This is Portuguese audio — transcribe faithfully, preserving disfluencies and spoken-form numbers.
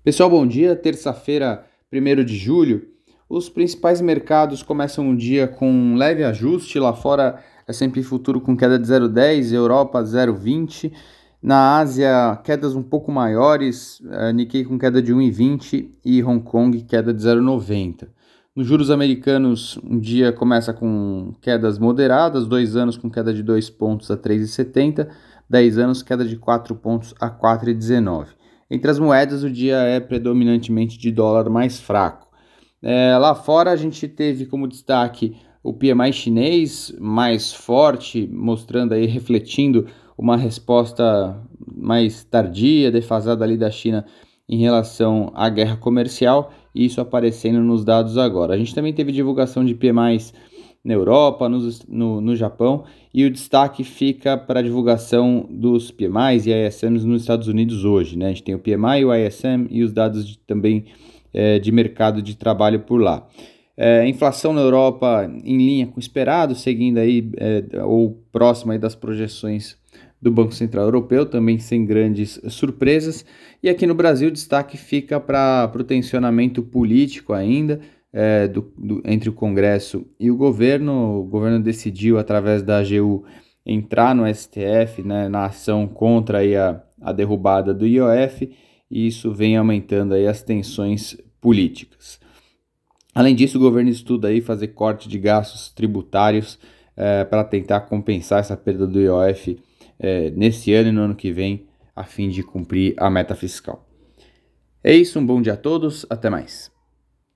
Pessoal, bom dia. Terça-feira, primeiro de julho. Os principais mercados começam o dia com um leve ajuste. Lá fora, S and P Futuro com queda de zero vírgula dez, Europa zero vírgula vinte. Na Ásia, quedas um pouco maiores, eh, Nikkei com queda de um vírgula vinte e Hong Kong queda de zero vírgula noventa. Nos juros americanos, um dia começa com quedas moderadas, dois anos com queda de dois pontos a três vírgula setenta, dez anos queda de quatro pontos a quatro vírgula dezenove. Entre as moedas, o dia é predominantemente de dólar mais fraco. É, lá fora, a gente teve como destaque o P M I chinês mais forte, mostrando aí, refletindo uma resposta mais tardia, defasada ali da China em relação à guerra comercial, e isso aparecendo nos dados agora. A gente também teve divulgação de P M Is na Europa, no, no, no Japão, e o destaque fica para a divulgação dos P M Is e I S Ms nos Estados Unidos hoje, né? A gente tem o P M I, o I S M e os dados de, também é, de mercado de trabalho por lá. É, inflação na Europa em linha com o esperado, seguindo aí é, ou próximo aí das projeções do Banco Central Europeu, também sem grandes surpresas. E aqui no Brasil, o destaque fica para o tensionamento político ainda, é, do, do, entre o Congresso e o governo. O governo decidiu, através da A G U, entrar no S T F, né, na ação contra aí a, a derrubada do I O F, e isso vem aumentando aí as tensões políticas. Além disso, o governo estuda aí fazer corte de gastos tributários é, para tentar compensar essa perda do I O F é, nesse ano e no ano que vem, a fim de cumprir a meta fiscal. É isso, um bom dia a todos, até mais.